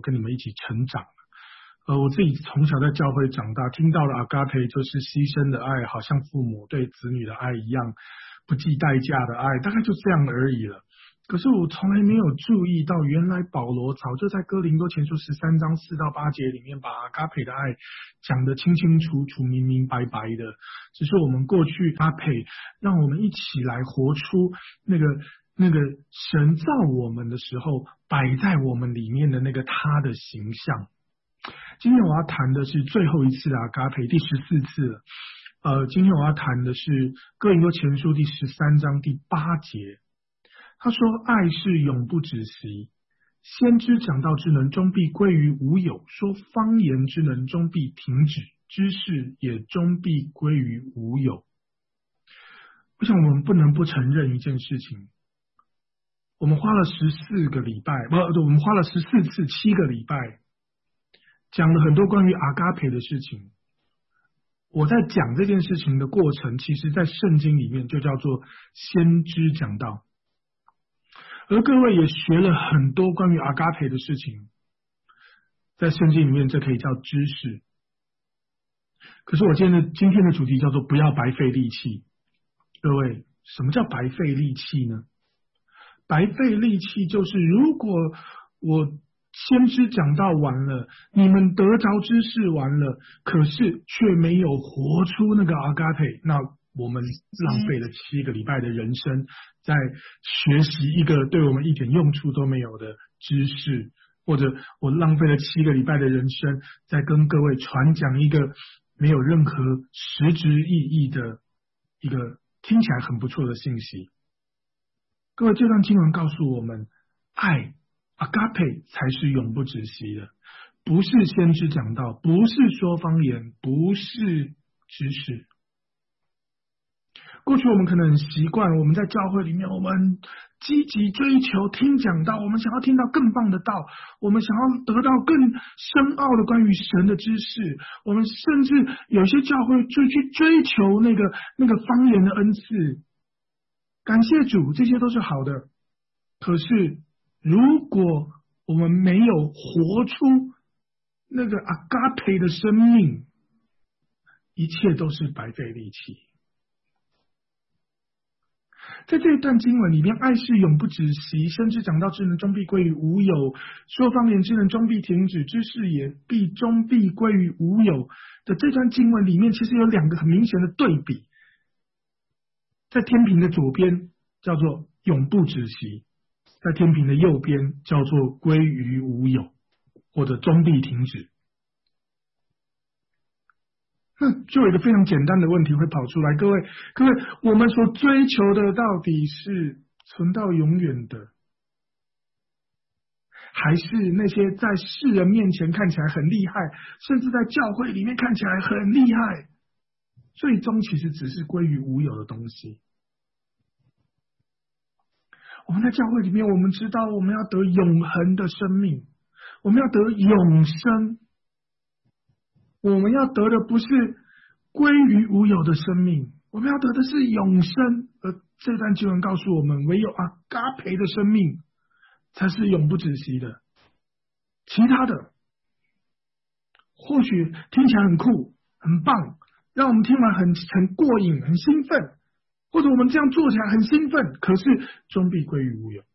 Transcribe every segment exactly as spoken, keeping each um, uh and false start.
跟你们一起成长。呃，我自己从小在教会长大，听到了阿嘎培就是牺牲的爱，好像父母对子女的爱一样，不计代价的爱，大概就这样而已了。可是我从来没有注意到，原来保罗早就在哥林多前书十三章四到八节里面把阿嘎培的爱讲得清清楚楚、明明白白的。只是我们过去阿培，让我们一起来活出那个那个神造我们的时候摆在我们里面的那个他的形象。今天我要谈的是最后一次的阿嘎培，第十四次了。呃，今天我要谈的是哥林多前书第十三章第八节。他说爱是永不止息，先知讲道之能终必归于无有，说方言之能终必停止，知识也终必归于无有。我想我们不能不承认一件事情，我们花了十四个礼拜，不，我们花了十四次七个礼拜讲了很多关于阿嘎培的事情。我在讲这件事情的过程，其实在圣经里面就叫做先知讲道，而各位也学了很多关于阿嘎培的事情，在圣经里面这可以叫知识。可是我今天的今天的主题叫做不要白费力气。各位，什么叫白费力气呢？白费力气就是如果我先知讲道完了，你们得着知识完了，可是却没有活出那个阿嘎培，那我们浪费了七个礼拜的人生，在学习一个对我们一点用处都没有的知识，或者我浪费了七个礼拜的人生，在跟各位传讲一个没有任何实质意义的一个听起来很不错的信息。各位，这段经文告诉我们，爱阿嘎培才是永不止息的，不是先知讲道，不是说方言，不是知识。过去我们可能很习惯，我们在教会里面，我们积极追求听讲道，我们想要听到更棒的道，我们想要得到更深奥的关于神的知识，我们甚至有些教会就去追求那个那个方言的恩赐。感谢主，这些都是好的。可是如果我们没有活出那个阿嘎培的生命，一切都是白费力气。在这一段经文里面，爱是永不止息，先知讲道之能终必归于无有，说方言之能终必停止，知识也必终必归于无有的这段经文里面，其实有两个很明显的对比。在天平的左边叫做永不止息，在天平的右边叫做归于无有，或者终必停止。那就有一个非常简单的问题会跑出来，各位各位，我们所追求的到底是存到永远的，还是那些在世人面前看起来很厉害，甚至在教会里面看起来很厉害，最终其实只是归于无有的东西？我们在教会里面，我们知道我们要得永恒的生命，我们要得永生，我们要得的不是归于无有的生命，我们要得的是永生。而这段经文告诉我们，唯有阿嘎培的生命才是永不止息的，其他的或许听起来很酷很棒，让我们听完很很过瘾很兴奋，或者我们这样做起来很兴奋，可是终必归于无有。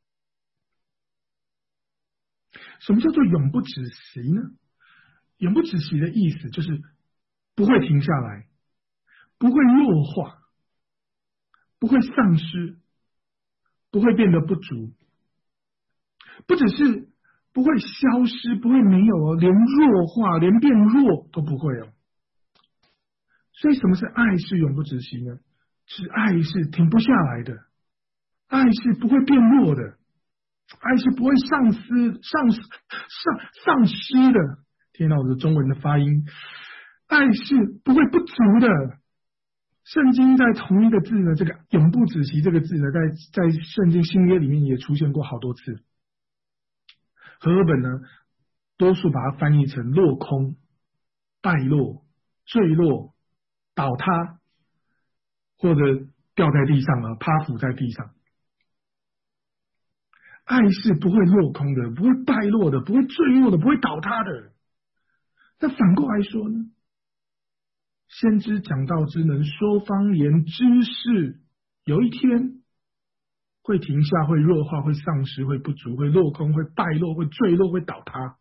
什么叫做永不止息呢？永不止息的意思就是不会停下来，不会弱化，不会丧失，不会变得不足，不只是不会消失，不会没有哦，连弱化连变弱都不会哦。所以什么是爱是永不止息呢？是爱是停不下来的，爱是不会变弱的，爱是不会丧失丧丧丧失的。听到我的中文的发音，爱是不会不足的。圣经在同一个字呢，这个永不止息这个字呢，在在圣经新约里面也出现过好多次。和合本呢，多数把它翻译成落空、败落、坠落、倒塌，或者掉在地上了，趴伏在地上。 爱是不会落空的，不会败落的，不会坠落的，不会倒塌的。那反过来说呢？先知讲道之能说方言之士，有一天会停下，会弱化，会丧失，会不足，会落空，会败落，会坠落，会倒塌。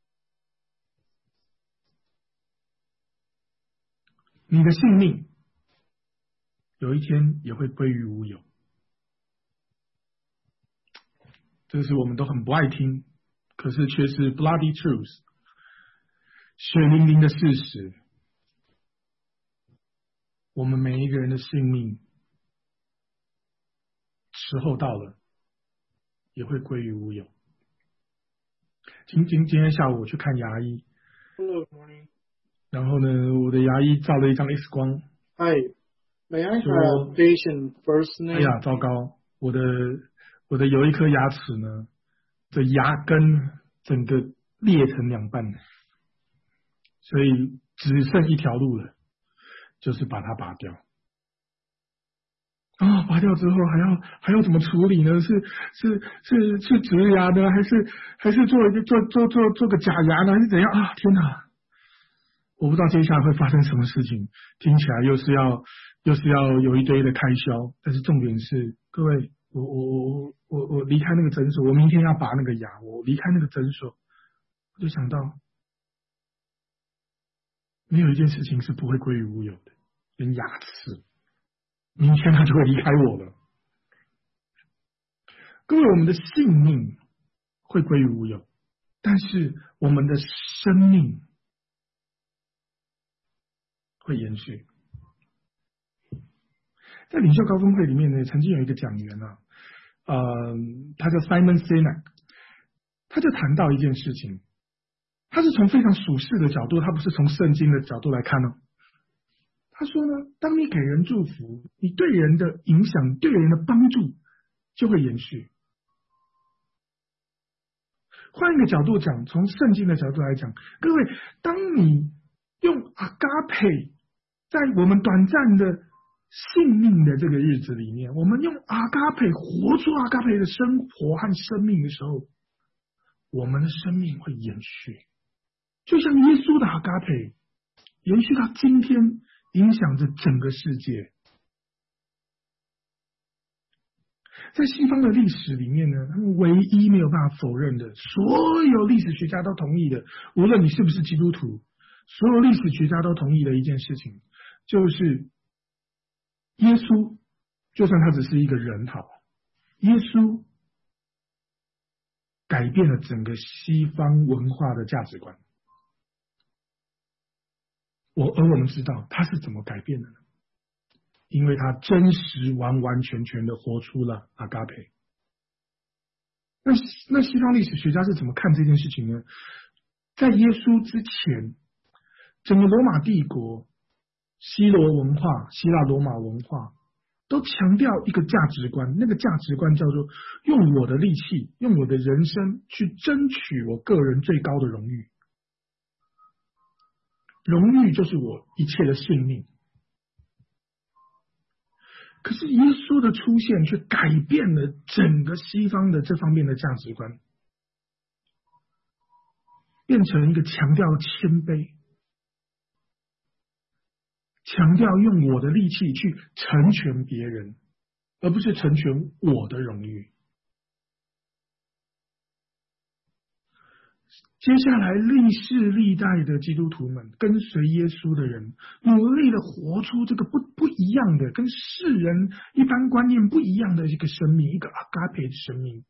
你的性命有一天也会归于无有。这是我们都很不爱听，可是却是 bloody truth， 血淋淋的事实。我们每一个人的性命，时候到了，也会归于无有。今今今天下午我去看牙医 Hello, morning. 然后呢，我的牙医照了一张 X 光。 Hi, may I 说 have patient first 哎 name? 呀，糟糕，我的我的有一颗牙齿呢，这牙根整个裂成两半，所以只剩一条路了，就是把它拔掉。啊、哦，拔掉之后还要还要怎么处理呢？是是是是植牙呢，还是还是做一个做做做做个假牙呢，还是怎样啊？天哪！我不知道接下来会发生什么事情，听起来又是要又是要有一堆的开销，但是重点是，各位，我我我我我离开那个诊所，我明天要拔那个牙，我离开那个诊所，我就想到，没有一件事情是不会归于无有的，连牙齿，明天它就会离开我了。各位，我们的性命会归于无有，但是我们的生命会延续。在领袖高峰会里面呢，曾经有一个讲员啊，呃，他叫 Simon Sinek， 他就谈到一件事情，他是从非常属世的角度，他不是从圣经的角度来看哦。他说呢，当你给人祝福，你对人的影响、对人的帮助就会延续。换一个角度讲，从圣经的角度来讲，各位，当你用阿嘎佩，在我们短暂的性命的这个日子里面，我们用阿嘎佩活出阿嘎佩的生活和生命的时候，我们的生命会延续，就像耶稣的阿嘎佩延续到今天，影响着整个世界。在西方的历史里面呢，他们唯一没有办法否认的，所有历史学家都同意的，无论你是不是基督徒，所有历史学家都同意的一件事情，就是耶稣，就算他只是一个人好，耶稣改变了整个西方文化的价值观。我而我们知道他是怎么改变的呢？因为他真实完完全全的活出了阿嘎培。那那西方历史学家是怎么看这件事情呢？在耶稣之前，整个罗马帝国、希罗文化、希腊罗马文化都强调一个价值观，那个价值观叫做用我的力气，用我的人生去争取我个人最高的荣誉。荣誉就是我一切的性命。可是耶稣的出现却改变了整个西方的这方面的价值观，变成一个强调谦卑，强调用我的力气去成全别人，而不是成全我的荣誉。接下来历世历代的基督徒们，跟随耶稣的人，努力的活出这个不不一样的，跟世人一般观念不一样的一个生命，一个阿嘎培的生命。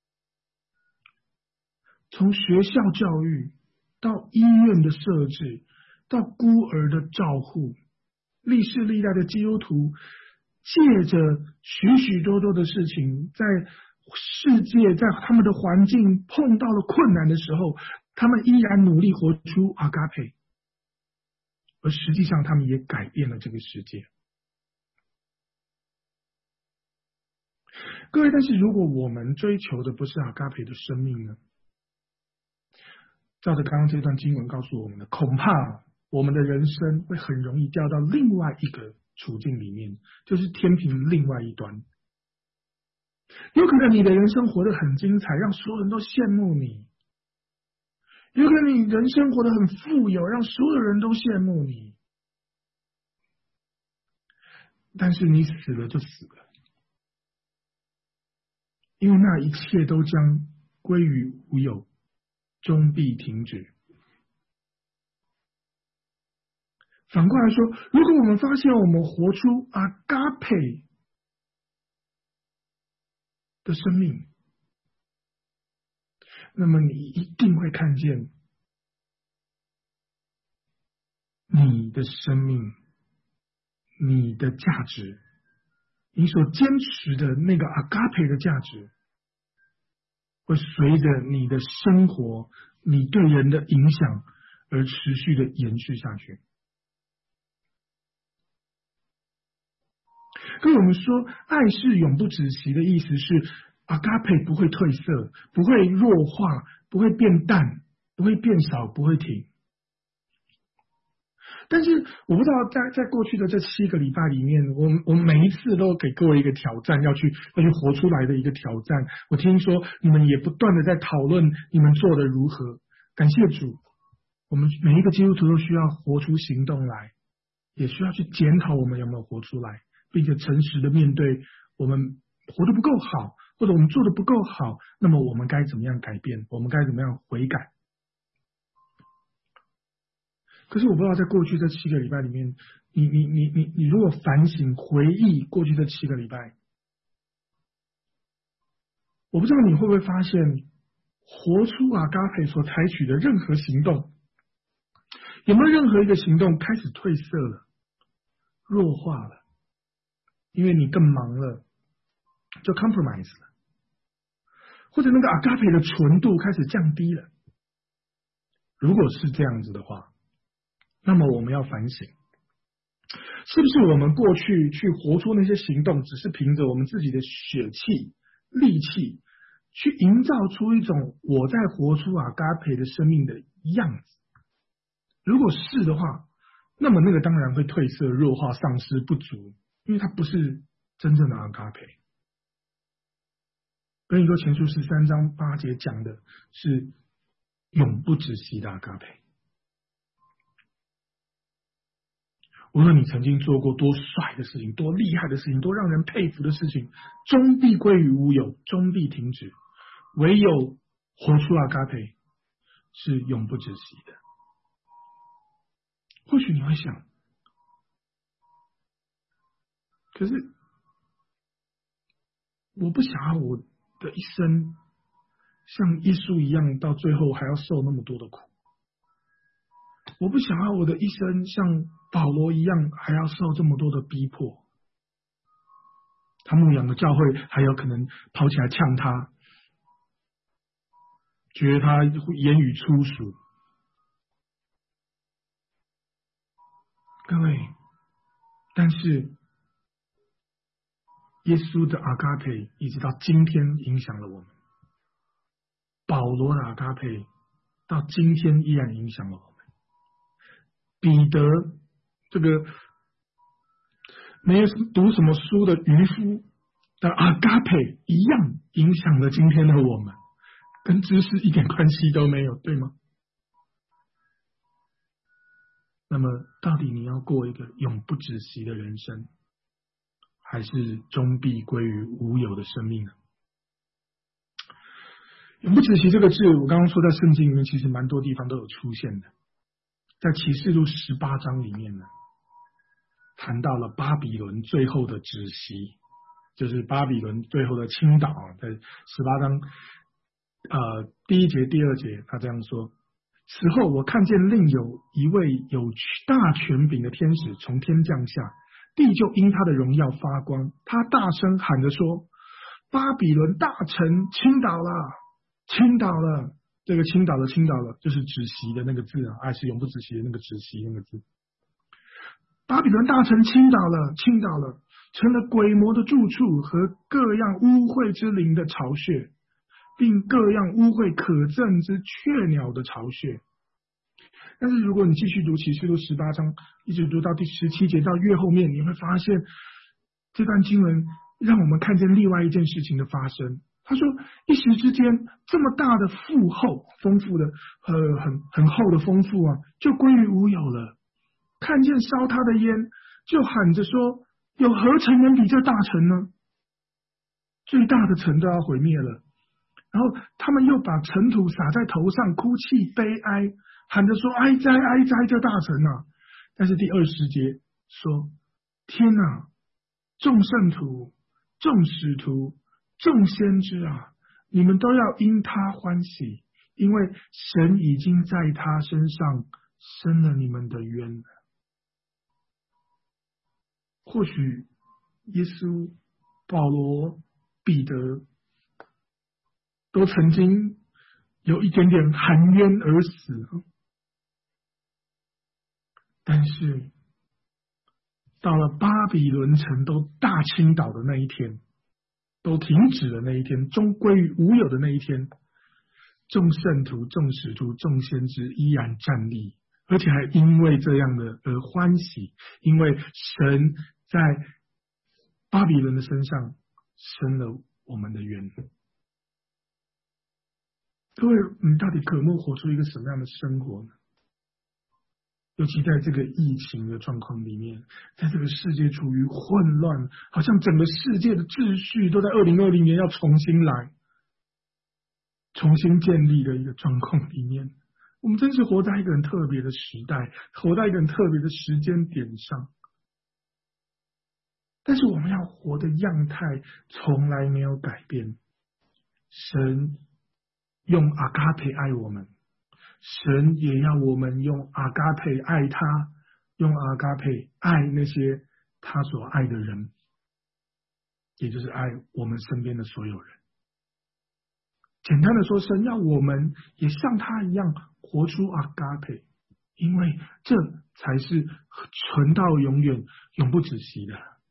从学校教育到医院的设置，到孤儿的照护，历世历代的基督徒借着许许多多的事情，在世界在他们的环境碰到了困难的时候，他们依然努力活出阿嘎培，而实际上他们也改变了这个世界。各位，但是如果我们追求的不是阿嘎培的生命呢？照着刚刚这段经文告诉我们的，恐怕我们的人生会很容易掉到另外一个处境里面，就是天平另外一端。 有可能你的人生活得很精彩，让所有人都羡慕你；有可能你人生活得很富有，让所有人都羡慕你。但是你死了就死了，因为那一切都将归于无有，终必停止。反过来说，如果我们发现我们活出阿嘎佩的生命，那么你一定会看见你的生命，你的价值，你所坚持的那个阿嘎佩的价值，会随着你的生活，你对人的影响而持续的延续下去。跟我们说，爱是永不止息的意思是，阿嘎佩不会褪色，不会弱化，不会变淡，不会变少，不会停。但是我不知道在在过去的这七个礼拜里面，我们我们每一次都给各位一个挑战，要去要去活出来的一个挑战。我听说你们也不断的在讨论你们做的如何。感谢主，我们每一个基督徒都需要活出行动来，也需要去检讨我们有没有活出来，并且诚实的面对我们活得不够好，或者我们做得不够好，那么我们该怎么样改变？我们该怎么样悔改？可是我不知道在过去这七个礼拜里面，你你你你你如果反省回忆过去这七个礼拜，我不知道你会不会发现，活出阿嘎培所采取的任何行动，有没有任何一个行动开始褪色了、弱化了，因为你更忙了，就 compromise 了，或者那个阿嘎培的纯度开始降低了。如果是这样子的话，那么我们要反省，是不是我们过去去活出那些行动，只是凭着我们自己的血气、力气，去营造出一种我在活出阿嘎培的生命的样子？如果是的话，那么那个当然会褪色、弱化、丧失、不足，因为它不是真正的阿嘎培。哥林多前书十三章八节讲的是永不止息的阿嘎培。无论你曾经做过多帅的事情、多厉害的事情、多让人佩服的事情，终必归于无有，终必停止。唯有活出阿嘎培是永不止息的。或许你会想，可是我不想要我的一生像耶稣一样，到最后还要受那么多的苦。我不想要我的一生像保罗一样，还要受这么多的逼迫。他牧养的教会还有可能跑起来呛他，觉得他言语粗俗。各位，但是耶稣的阿嘎培一直到今天影响了我们，保罗的阿嘎培到今天依然影响了我们。彼得这个没有读什么书的渔夫的阿嘎培一样影响了今天的我们，跟知识一点关系都没有，对吗？那么到底你要过一个永不止息的人生，还是终必归于无有的生命呢？永不止息这个字，我刚刚说在圣经里面其实蛮多地方都有出现的。在启示录十八章里面呢，谈到了巴比伦最后的止息，就是巴比伦最后的倾倒。在十八章呃第一节、第二节，他这样说：此后我看见另有一位有大权柄的天使从天降下，地就因他的荣耀发光。他大声喊着说：巴比伦大城倾倒了，倾倒了。这个倾倒了，倾倒了，就是止息的那个字啊，爱是永不止息的那个止息那个字。巴比伦大城倾倒了，倾倒了，成了鬼魔的住处和各样污秽之灵的巢穴，并各样污秽可憎之雀鸟的巢穴。但是如果你继续读启示录十八章，一直读到第十七节到越后面，你会发现这段经文让我们看见另外一件事情的发生。他说，一时之间，这么大的富厚、丰富的、呃，很很厚的丰富啊，就归于无有了。看见烧他的烟，就喊着说：有何城能比这大城呢？最大的城都要毁灭了。然后他们又把尘土撒在头上，哭泣悲哀，喊着说：哀哉哀哉，这大城啊！但是第二十节说：天哪，众圣徒、众使徒、众先知啊，你们都要因他欢喜，因为神已经在他身上伸了你们的冤。或许耶稣、保罗、彼得都曾经有一点点含冤而死，但是到了巴比伦城都大倾倒的那一天，都停止的那一天，终归于无有的那一天，众圣徒、众使徒、众先知依然站立，而且还因为这样的而欢喜，因为神在巴比伦的身上伸了我们的冤。各位，你到底渴慕活出一个什么样的生活呢？尤其在这个疫情的状况里面，在这个世界处于混乱，好像整个世界的秩序都在二零二零年要重新来、重新建立的一个状况里面，我们真是活在一个很特别的时代，活在一个很特别的时间点上。但是我们要活的样态从来没有改变。神用阿嘎培爱我们，神也要我们用阿嘎培爱他，用阿嘎培爱那些他所爱的人，也就是爱我们身边的所有人。简单的说，神要我们也像他一样活出阿嘎培，因为这才是存到永远、永不止息的。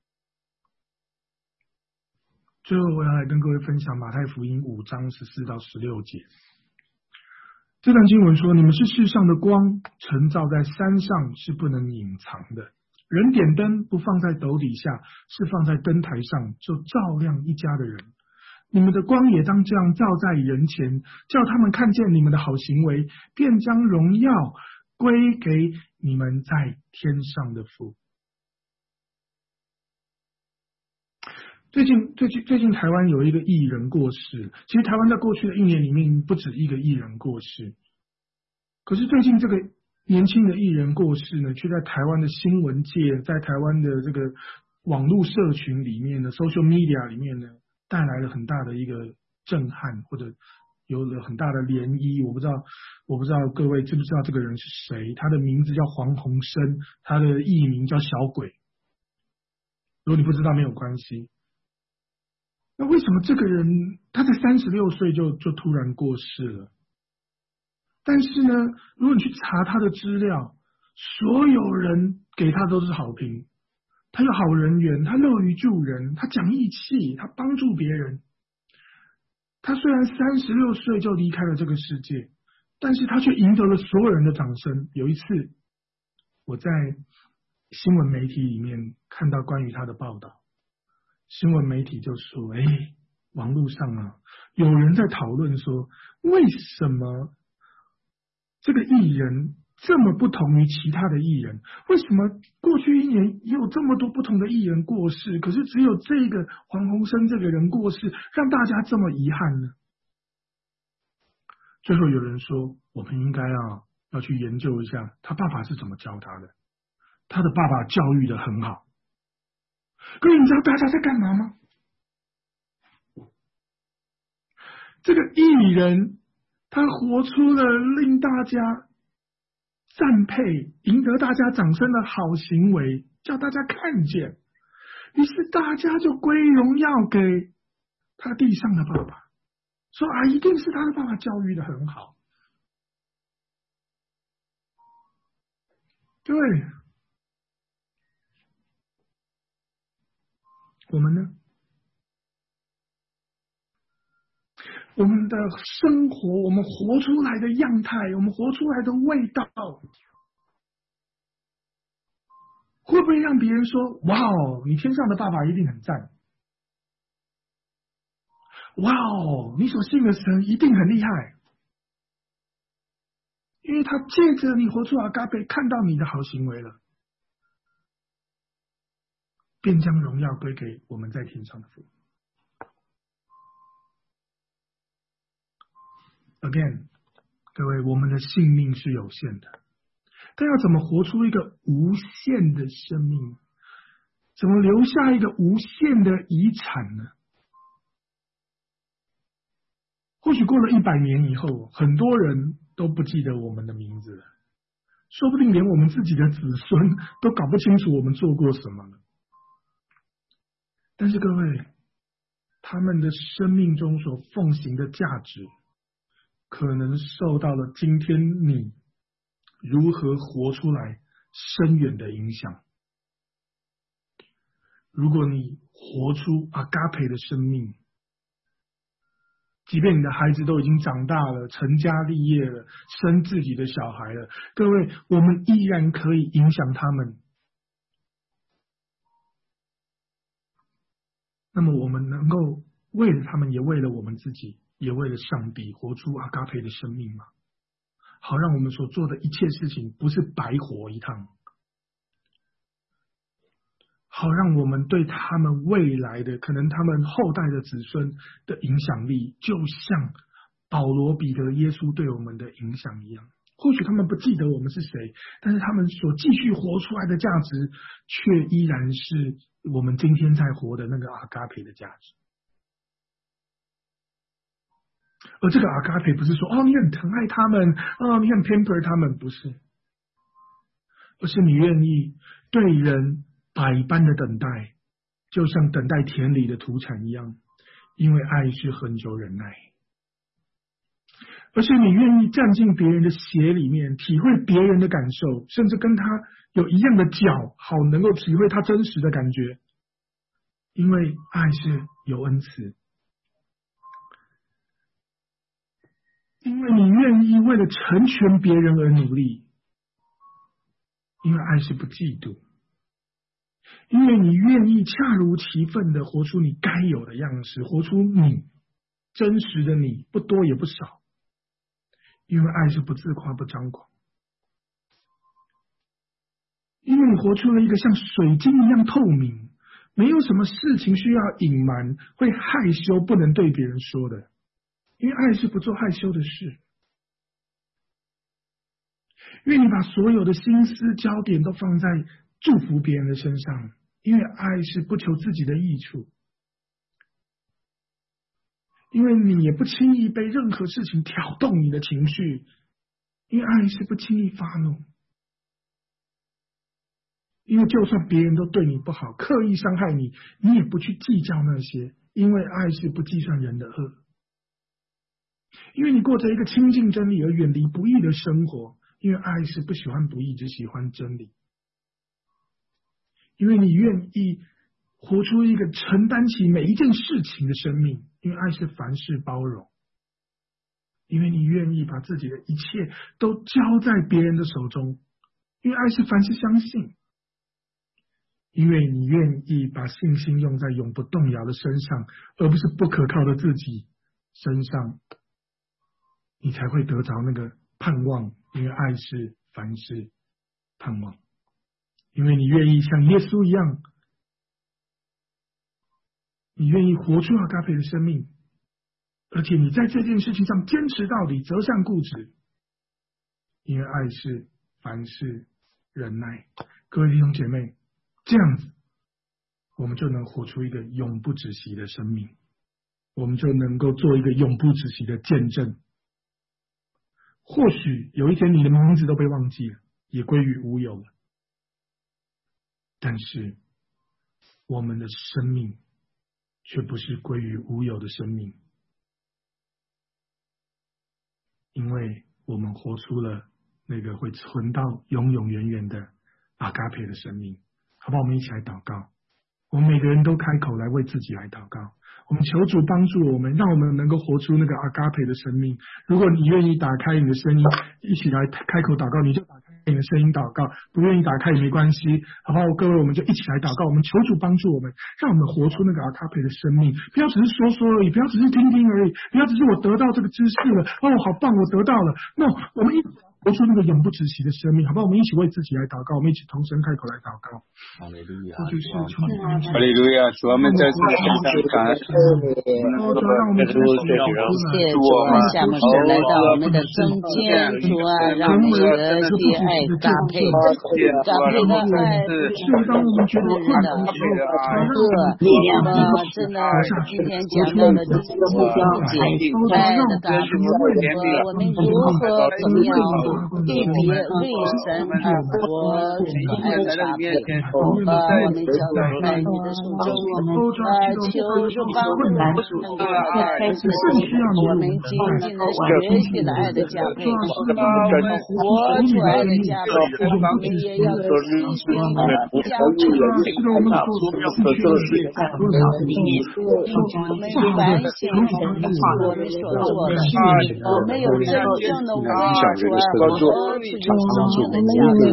最后，我要来跟各位分享马太福音五章十四到十六节。这段经文说：你们是世上的光，晨照在山上是不能隐藏的。人点灯不放在斗底下，是放在灯台上，就照亮一家的人。你们的光也当这样照在人前，叫他们看见你们的好行为，便将荣耀归给你们在天上的父。最近最近最近台湾有一个艺人过世，其实台湾在过去的一年里面不止一个艺人过世，可是最近这个年轻的艺人过世呢，却在台湾的新闻界，在台湾的这个网络社群里面呢 social media 里面呢，带来了很大的一个震撼，或者有了很大的涟漪。我不知道我不知道各位知不知道这个人是谁，他的名字叫黄鸿升，他的艺名叫小鬼。如果你不知道没有关系。那为什么这个人他在三十六岁就就突然过世了？但是呢，如果你去查他的资料，所有人给他都是好评。他有好人缘，他乐于助人，他讲义气，他帮助别人。他虽然三十六岁就离开了这个世界，但是他却赢得了所有人的掌声。有一次，我在新闻媒体里面看到关于他的报道。新闻媒体就说：哎，网络上啊，有人在讨论说，为什么这个艺人这么不同于其他的艺人？为什么过去一年也有这么多不同的艺人过世，可是只有这个黄鸿升这个人过世，让大家这么遗憾呢？最后有人说，我们应该啊要去研究一下他爸爸是怎么教他的。他的爸爸教育得很好。各位，你知道大家在干嘛吗？这个艺人他活出了令大家赞佩、赢得大家掌声的好行为，叫大家看见，于是大家就归荣耀给他地上的爸爸，说啊，一定是他的爸爸教育得很好。对，我们呢？我们的生活，我们活出来的样态，我们活出来的味道，会不会让别人说：哇哦，你天上的爸爸一定很赞？ 哇哦，你所信的神一定很厉害，因为他借着你活出阿嘎贝，看到你的好行为了，便将荣耀归给我们在天上的父。Again， 各位，我们的性命是有限的，但要怎么活出一个无限的生命？怎么留下一个无限的遗产呢？或许过了一百年以后，很多人都不记得我们的名字了，说不定连我们自己的子孙都搞不清楚我们做过什么了。但是各位，他们的生命中所奉行的价值，可能受到了今天你如何活出来深远的影响。如果你活出阿嘎培的生命，即便你的孩子都已经长大了，成家立业了，生自己的小孩了，各位，我们依然可以影响他们。那么我们能够为了他们，也为了我们自己，也为了上帝，活出阿嘎培的生命吗？好让我们所做的一切事情不是白活一趟，好让我们对他们未来的，可能他们后代的子孙的影响力，就像保罗、彼得、耶稣对我们的影响一样。或许他们不记得我们是谁，但是他们所继续活出来的价值，却依然是我们今天在活的那个阿嘎培的价值。而这个阿嘎培不是说，哦，你很疼爱他们，哦，你很 pamper 他们，不是，而是你愿意对人百般的等待，就像等待田里的土产一样，因为爱是恒久忍耐。而且你愿意站进别人的鞋里面，体会别人的感受，甚至跟他有一样的脚，好能够体会他真实的感觉，因为爱是有恩慈。因为你愿意为了成全别人而努力，因为爱是不嫉妒。因为你愿意恰如其分的活出你该有的样式，活出你真实的你，不多也不少。因为爱是不自夸不张狂。因为你活出了一个像水晶一样透明，没有什么事情需要隐瞒，会害羞不能对别人说的。因为爱是不做害羞的事。愿你把所有的心思焦点都放在祝福别人的身上，因为爱是不求自己的益处。因为你也不轻易被任何事情挑动你的情绪，因为爱是不轻易发怒。因为就算别人都对你不好，刻意伤害你，你也不去计较那些，因为爱是不计算人的恶。因为你过着一个亲近真理而远离不义的生活，因为爱是不喜欢不义，只喜欢真理。因为你愿意活出一个承担起每一件事情的生命，因为爱是凡事包容。因为你愿意把自己的一切都交在别人的手中，因为爱是凡事相信。因为你愿意把信心用在永不动摇的身上，而不是不可靠的自己身上，你才会得着那个盼望。因为爱是凡事盼望。因为你愿意像耶稣一样，你愿意活出阿嘎培的生命，而且你在这件事情上坚持到底，择善固执。因为爱是凡事忍耐。各位弟兄姐妹，这样子我们就能活出一个永不止息的生命，我们就能够做一个永不止息的见证。或许有一天你的名字都被忘记了，也归于无有了，但是我们的生命却不是归于无有的生命，因为我们活出了那个会存到永永远远的阿嘎培的生命。好不好？我们一起来祷告。我们每个人都开口来为自己来祷告。我们求主帮助我们，让我们能够活出那个阿嘎培的生命。如果你愿意打开你的声音，一起来开口祷告，你就打开。 你的声音祷告，不愿意打开也没关系。然后各位，我们就一起来祷告，我们求主帮助我们，让我们活出那个阿卡佩的生命，不要只是说说而已，不要只是听听而已，不要只是我得到这个知识了，哦，好棒，我得到了。那我们一起活出那个永不止息的生命，好不好？我们一起为自己来祷告，我们一起同声开口来祷告。 哈利路亚， 就是从哈利路亚，主啊，我们再次献上感恩， 哦，主让我们主谢主啊， 夏牧师来到我们的中间，主啊，让我们的地爱搭配，搭配的爱， 是当我们觉得困难的时候， 力量的真的今天讲到的这些解爱的搭配，我们如何怎么样一别为神而活，爱的搭配，呃，我们交在你的手中，呃，求主帮助我们开始我们精进的学习的爱的加倍，我们活出爱的加倍，我们也要继续的加倍，我们反省我们所做的，我们有真正的为主而活出真正的加倍，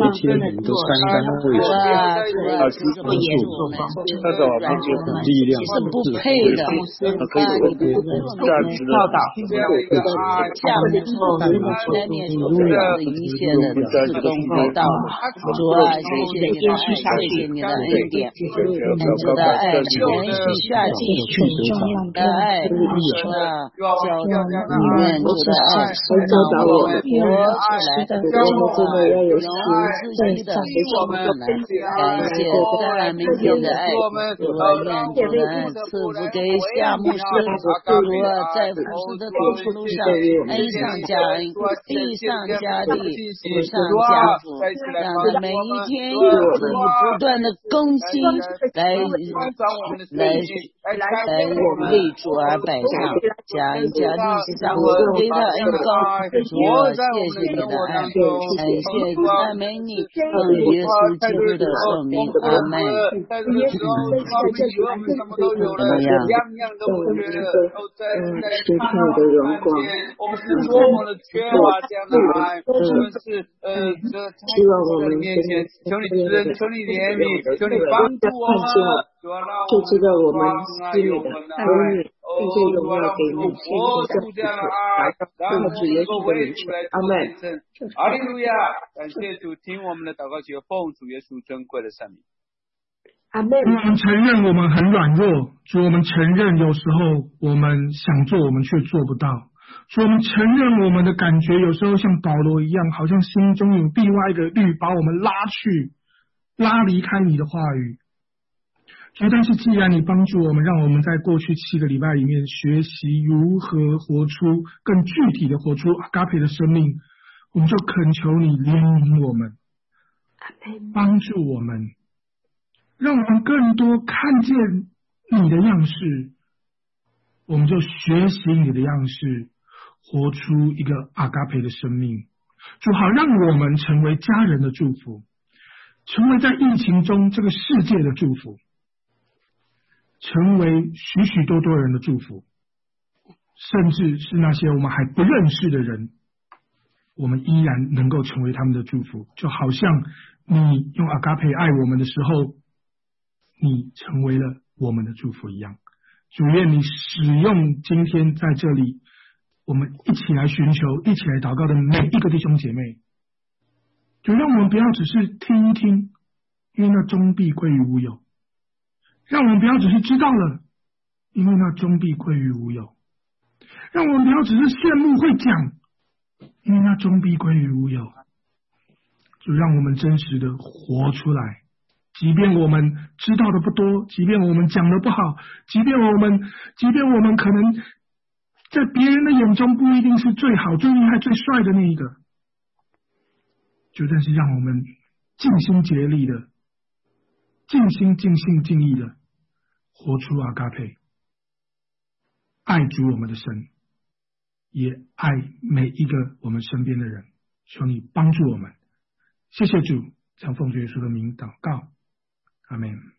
主啊，主啊，这么严重呢， 力量是不配的，啊，你不教导，下面在念所有的一切的自动回到，主啊，谢谢你的爱，谢谢你的恩典，主的爱延续下去，的爱，主啊，教你们主的爱，让我们活出来，我们有自己的我们感谢赞美你的爱，主啊，愿主的爱赐福给夏牧师，主啊，在服侍的道路上恩上加恩，地上加地，福上加福，让他每一天有自己不断的更新，来来来为主而摆上，加恩加地上给他恩高，主啊，谢谢你的爱，感谢赞美你，奉耶稣基督的圣名，阿门。怎么样？ 嗯，失去你的荣光。 我们是多么的缺乏这样的爱，我们是呃， 希望我们面前求你知恩，求你怜悯，求你帮助我们， 就知道我们是你的儿女，并且荣耀给你，献出这样的爱，奉主耶稣的名求，阿门。 哈利路亚！感谢主，听我们的祷告，求奉主耶稣珍贵的圣名。 阿门。 我们承认我们很软弱，主，我们承认有时候我们想做，我们却做不到。主，我们承认我们的感觉有时候像保罗一样，好像心中有另外一个律把我们拉去，拉离开你的话语。主，但是既然你帮助我们，让我们在过去七个礼拜里面学习如何活出更具体的活出阿嘎培的生命，我们就恳求你怜悯我们，帮助我们，让我们更多看见你的样式，我们就学习你的样式，活出一个阿嘎培的生命。主，好让我们成为家人的祝福，成为在疫情中这个世界的祝福，成为许许多多人的祝福，甚至是那些我们还不认识的人，我们依然能够成为他们的祝福。就好像你用阿嘎培爱我们的时候，你成为了我们的祝福一样。主，愿你使用今天在这里我们一起来寻求，一起来祷告的每一个弟兄姐妹，就让我们不要只是听一听，因为那终必归于无有；让我们不要只是知道了，因为那终必归于无有；让我们不要只是羡慕会讲，因为那终必归于无有。就让我们真实的活出来，即便我们知道的不多，即便我们讲的不好，即便我们即便我们可能在别人的眼中不一定是最好最厉害最帅的那一个，就但是让我们尽心竭力的尽心尽性尽意的活出阿嘎培，爱主我们的神，也爱每一个我们身边的人。求你帮助我们，谢谢主，将奉主耶稣的名祷告，阿们。